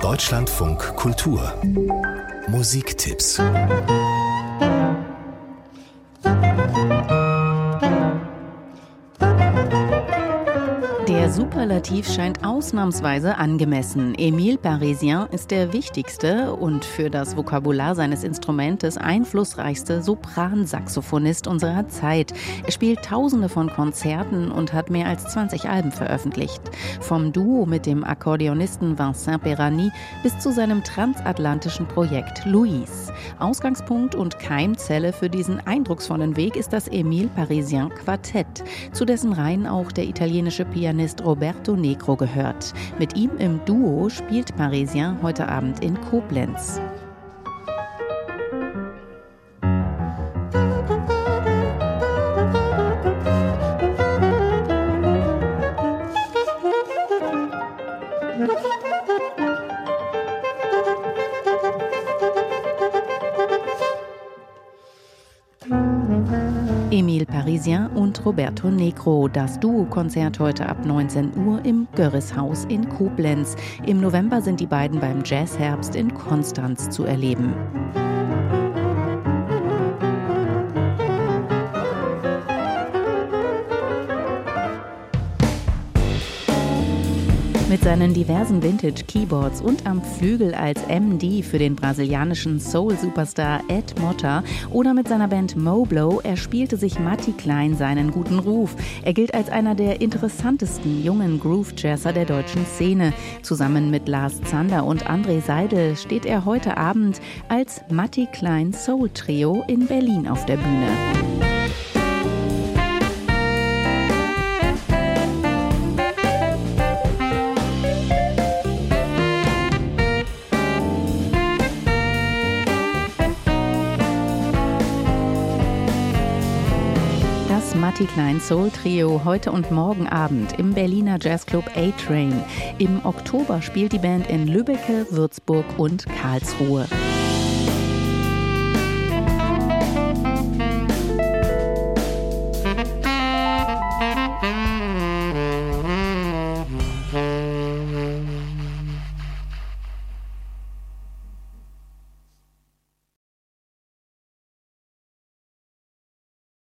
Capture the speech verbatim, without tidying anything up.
Deutschlandfunk Kultur Musiktipps. Der Superlativ scheint ausnahmsweise angemessen. Émile Parisien ist der wichtigste und für das Vokabular seines Instrumentes einflussreichste Sopransaxophonist unserer Zeit. Er spielt Tausende von Konzerten und hat mehr als zwanzig Alben veröffentlicht. Vom Duo mit dem Akkordeonisten Vincent Perani bis zu seinem transatlantischen Projekt Louise. Ausgangspunkt und Keimzelle für diesen eindrucksvollen Weg ist das Émile Parisien Quartett, zu dessen Reihen auch der italienische Pianist Roberto Negro gehört. Mit ihm im Duo spielt Parisien heute Abend in Koblenz. Émile Parisien und Roberto Negro. Das Duo-Konzert heute ab neunzehn Uhr im Görreshaus in Koblenz. Im November sind die beiden beim Jazzherbst in Konstanz zu erleben. Mit seinen diversen Vintage-Keyboards und am Flügel als M D für den brasilianischen Soul-Superstar Ed Motta oder mit seiner Band Moblo erspielte sich Matti Klein seinen guten Ruf. Er gilt als einer der interessantesten jungen Groove-Jazzer der deutschen Szene. Zusammen mit Lars Zander und André Seidel steht er heute Abend als Matti Klein Soul Trio in Berlin auf der Bühne. Das Matti Klein Soul Trio heute und morgen Abend im Berliner Jazzclub A-Train. Im Oktober spielt die Band in Lübbecke, Würzburg und Karlsruhe.